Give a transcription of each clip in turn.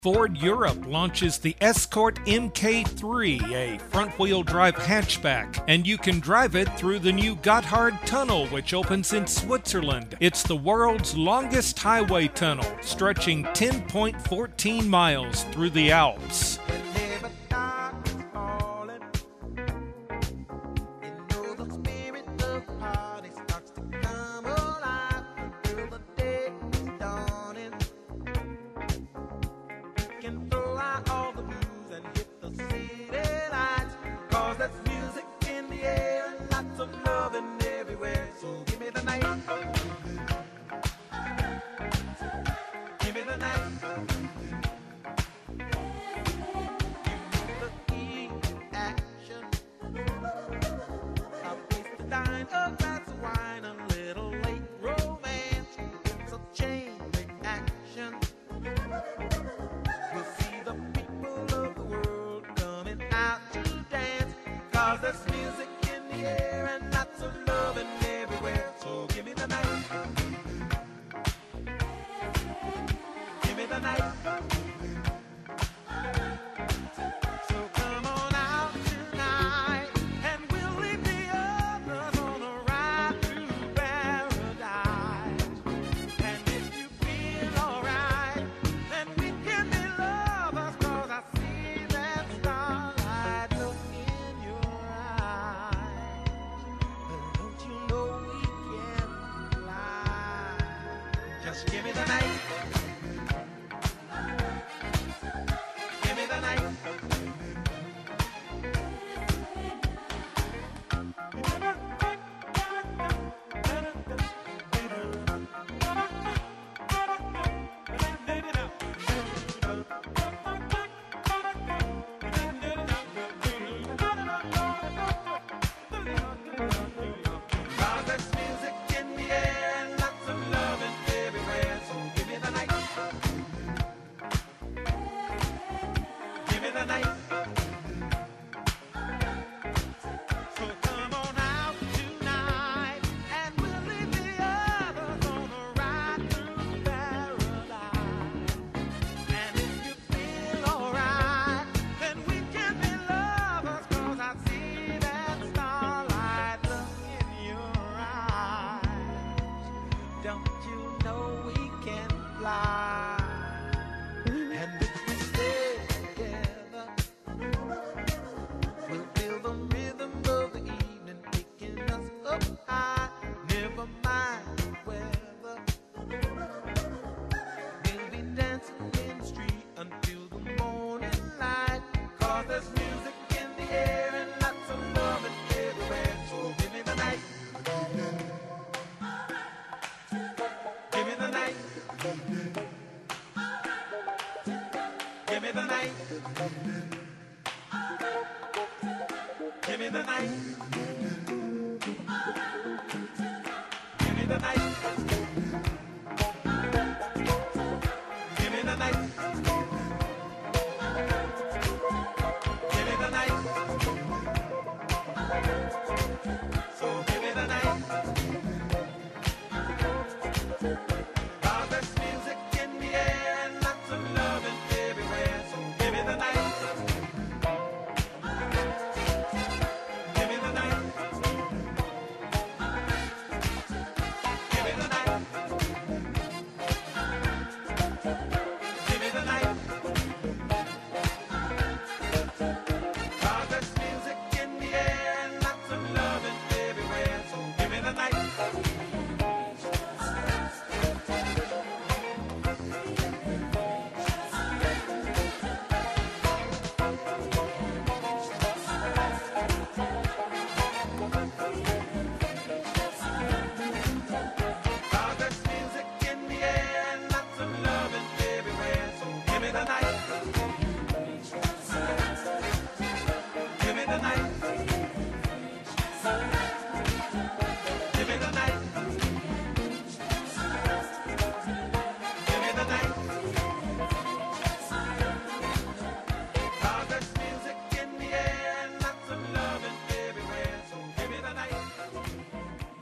Ford Europe launches the Escort MK3, a front-wheel drive hatchback, and you can drive it through the new Gotthard Tunnel, which opens in Switzerland. It's the world's longest highway tunnel, stretching 10.14 miles through the Alps.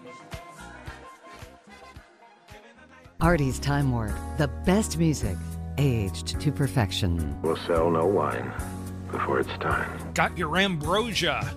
Artie's Time Warp, the best music aged to perfection. We'll sell no wine before it's time. Got your ambrosia.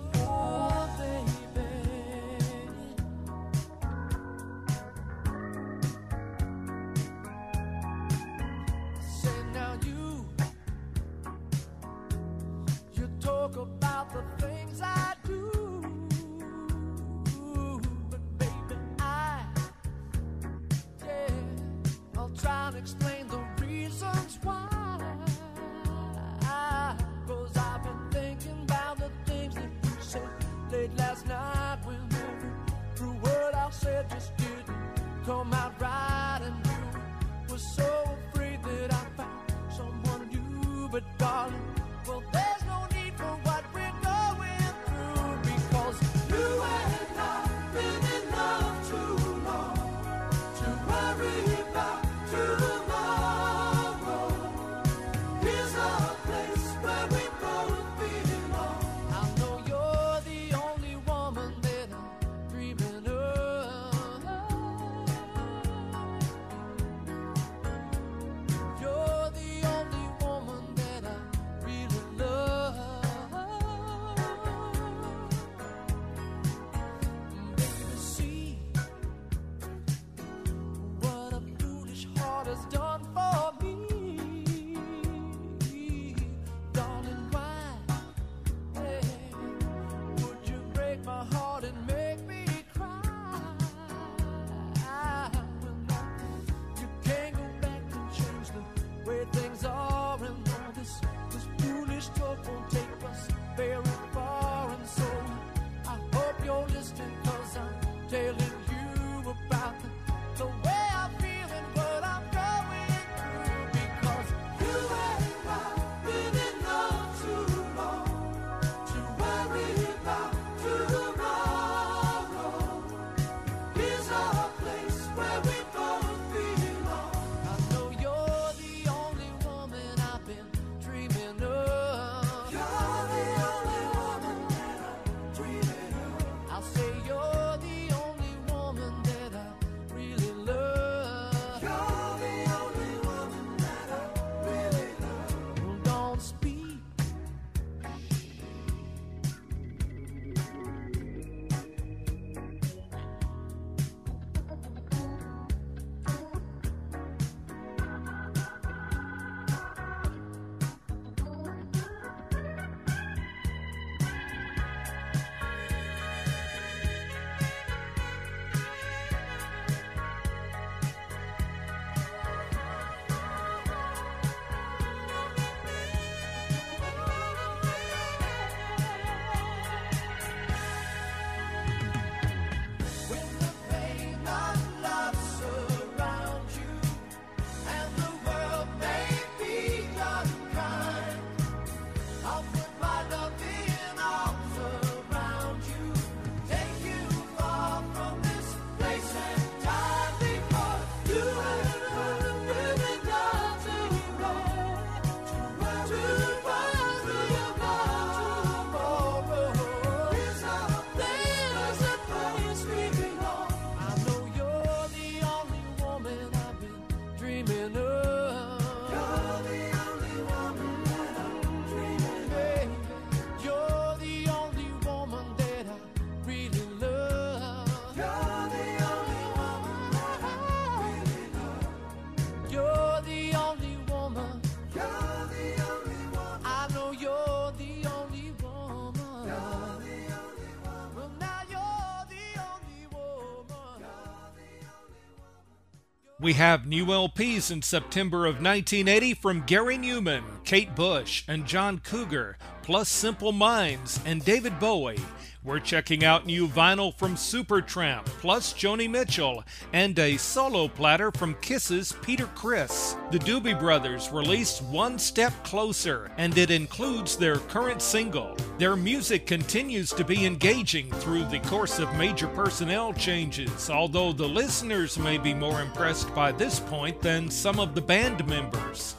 We have new LPs in September of 1980 from Gary Newman, Kate Bush, and John Cougar, plus Simple Minds and David Bowie. We're checking out new vinyl from Supertramp, plus Joni Mitchell, and a solo platter from Kiss's Peter Criss. The Doobie Brothers released One Step Closer, and it includes their current single. Their music continues to be engaging through the course of major personnel changes, although the listeners may be more impressed by this point than some of the band members.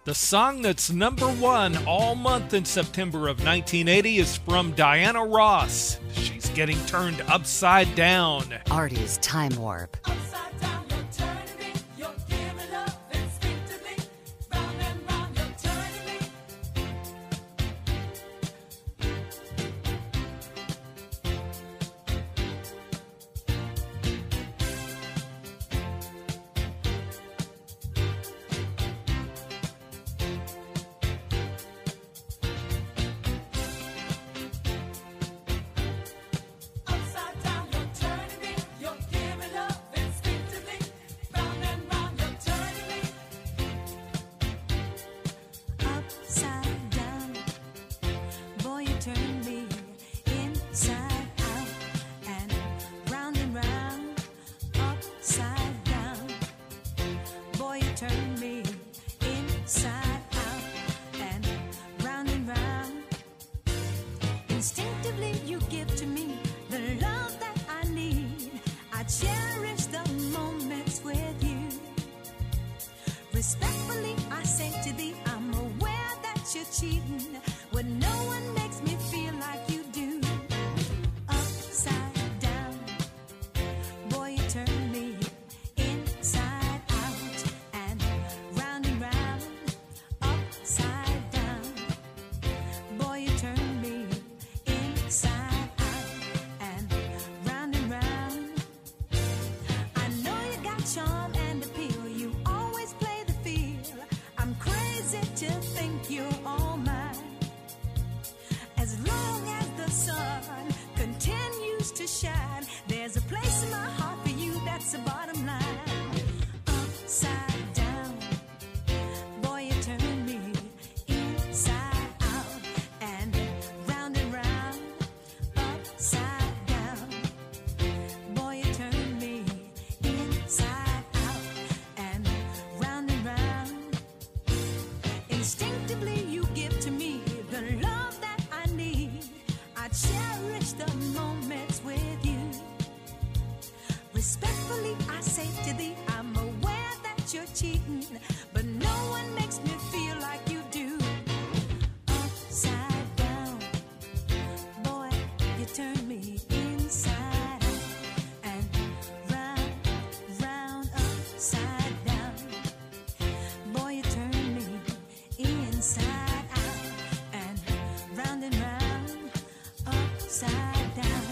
The song that's number one all month in September of 1980 is from Diana Ross. She's getting turned upside down. Artie's Time Warp. Upside down, you're turning me. You're giving up instinctively. Round and round, you're turning me. Upside down, you're turning me. You're giving up instinctively. Round and round, you're turning me. Upside down, boy, you turn me inside out and round, upside down. Boy, you turn me inside out and round. Instinctively, you give to me the love that I need. I cherish the moments with you. Respectfully, I say to thee, I'm aware that you're cheating when no one makes me feel like you do. Upside down, boy, you turn me inside out and round, upside down. Boy, you turn me inside out and round. I know you got charm and appeal. You always play the field. I'm crazy to think you're all mine. As long as the sun continues to shine, there's a place in my heart for you. That's the bottom line. Upside down, boy, you turn me inside out and round, upside down. Boy, you turn me inside out and round. Instinctively, you give to me the love that I need. I cherish the moments with you. Respectfully, I say to thee, I'm aware that you're cheating, but no one makes me feel like you do. Upside down, boy, you turn me inside out and round, upside down. Boy, you turn me inside out and round, upside down.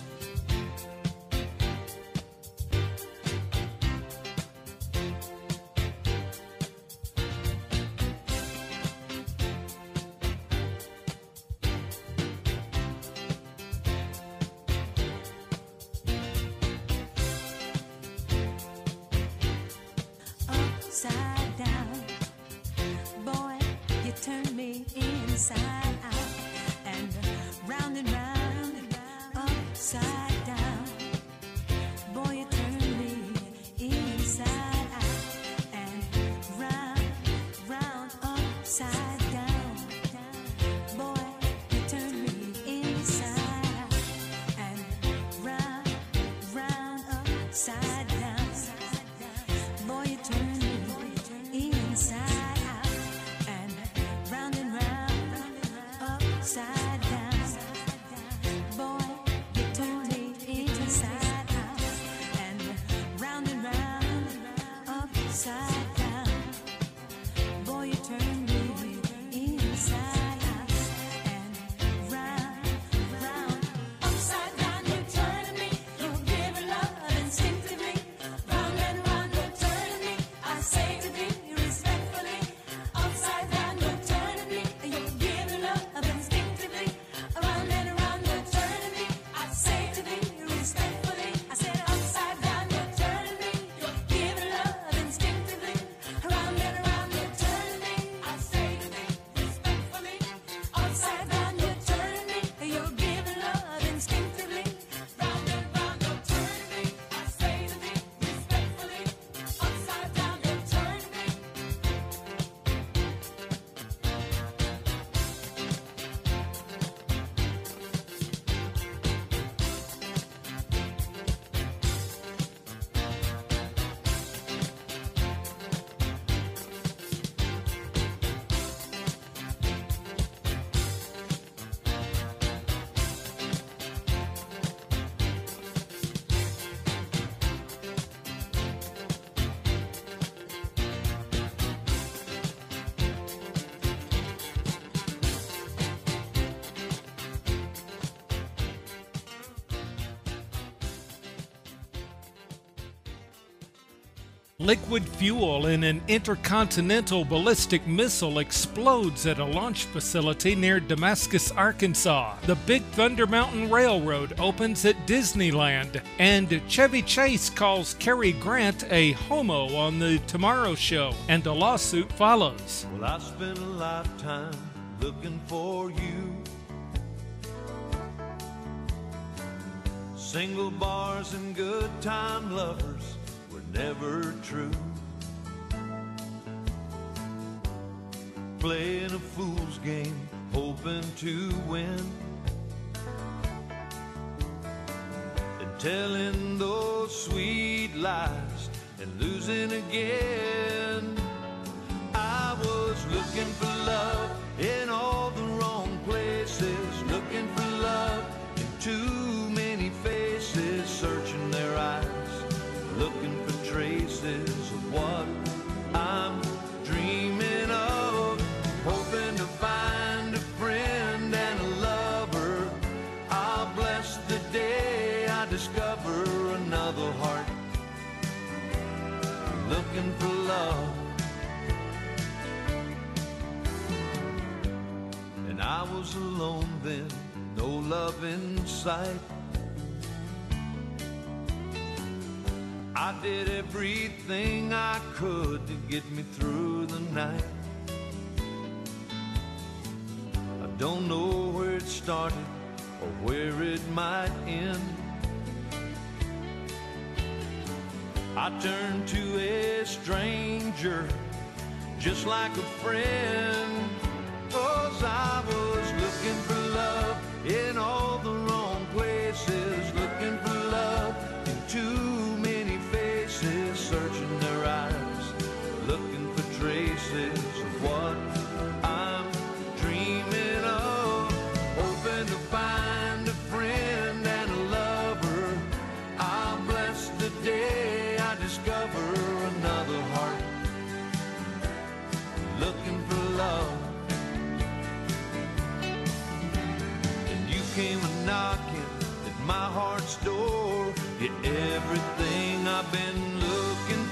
Upside down, boy, you turn me inside out and round, upside down. Boy, you turn me inside out and round, upside down. Boy, you turn me inside out and round, upside down. Boy, you turn me inside out and round, upside down. Boy, you turn me inside out and round, upside down. Boy, you turn me inside out and round. Upside down, you're turning me. You're giving love instinctively. Liquid fuel in an intercontinental ballistic missile explodes at a launch facility near Damascus, Arkansas. The Big Thunder Mountain Railroad opens at Disneyland. And Chevy Chase calls Cary Grant a homo on The Tomorrow Show. And a lawsuit follows. Well, I spent a lifetime looking for you. Single bars and good time lovers were never true. Playing a fool's game, hoping to win, and telling those sweet lies and losing again. I was looking for love in all the wrong places, looking for love in too many faces, searching their eyes, looking for traces of what I'm dreaming of, hoping to find a friend and a lover. I'll bless the day I discover another heart looking for love. And I was alone then, no love in sight. I did everything I could to get me through the night. I don't know where it started or where it might end. I turned to a stranger just like a friend, 'cause I was looking for love in all the wrong places, looking for love in too many faces, searching their eyes, looking for traces of what I'm dreaming of, hoping to find a friend and a lover. I'll bless the day I discover another heart looking for love. And you came a-knocking at my heart's door. You're everything I've been looking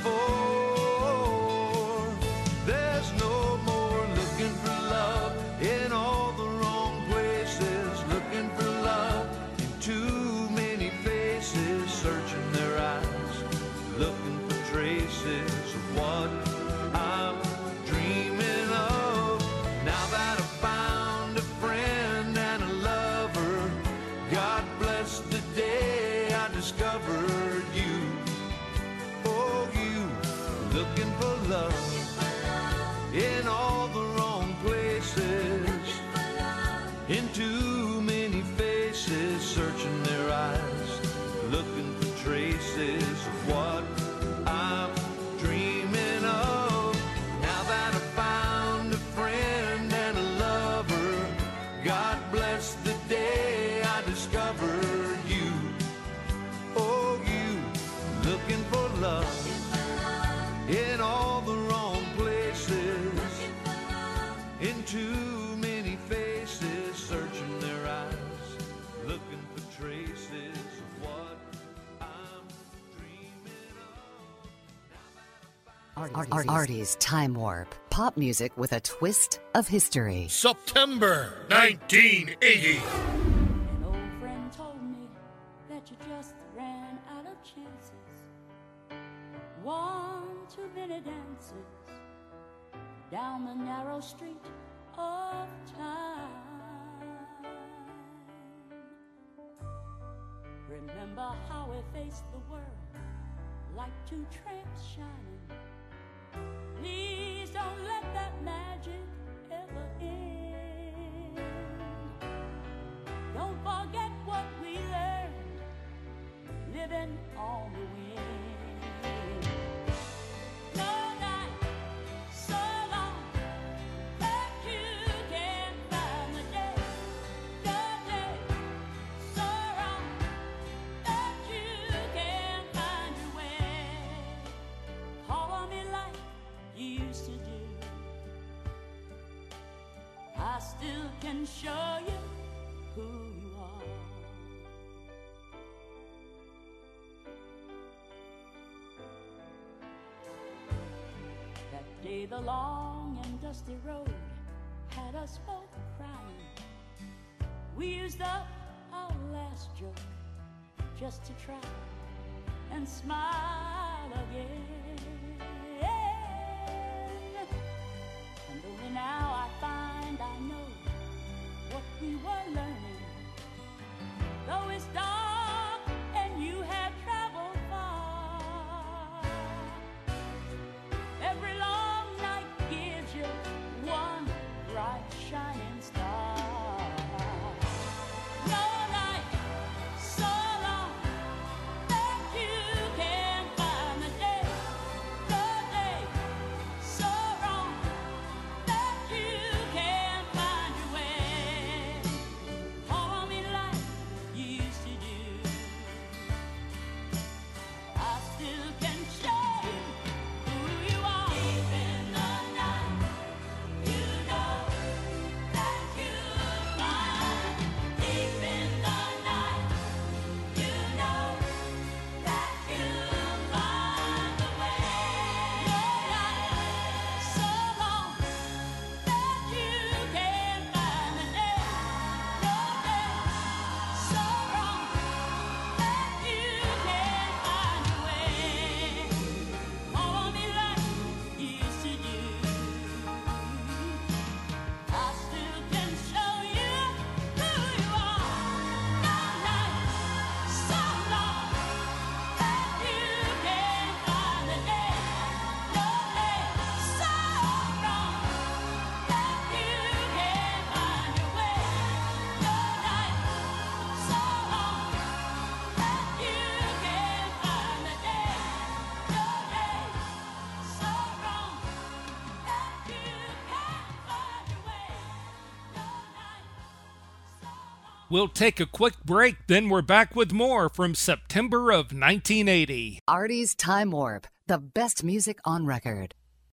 for. There's no more looking for love in all the wrong places, looking for love in too many faces, searching their eyes, looking for traces of what I'm dreaming of. Now that I found a friend and a lover, God bless the day I discovered you. Oh, you looking for love in all the wrong places, in too many faces, searching their eyes, looking for traces of what I'm dreaming of. Now that I found a friend and a lover, God bless the day I discovered you. Oh, you looking for love in all the wrong places, in too many faces, searching their eyes, looking for traces of what I'm dreaming of. Artie's Time Warp. Pop music with a twist of history. September 1980. An old friend told me that you just ran out of chances. One too many dances down the narrow street of time. Remember how we faced the world like two tramps shining. Please don't let that magic ever end. Don't forget what we learned living on the wind. No night so long that you can't find the day. No day so wrong that you can't find your way. Call on me like you used to do. I still can show you who you are. day the long and dusty road had us both crying. We used up our last joke just to try and smile again. And only now I find I know what we were learning. Though it's dark and you have traveled far, every long night gives you one bright shining star. No night so long that you can't find the day. No day so wrong that you can't find your way. Hold me like you used to do. I still can show you who you are. Deep in the night, you know that you'll find. Deep in the night, you know that you'll find the way. No night so long that you can't find the day. No day so wrong that you can't find your way. Hold me like you used to do. I still can show you who you are. No night so long that you can't find the day. No day so wrong that you can't find your way. No night so long that you can't find the day. No day so wrong that you can't find your way. No night so long. We'll take a quick break, then we're back with more from September of 1980. Artie's Time Warp, the best music on record.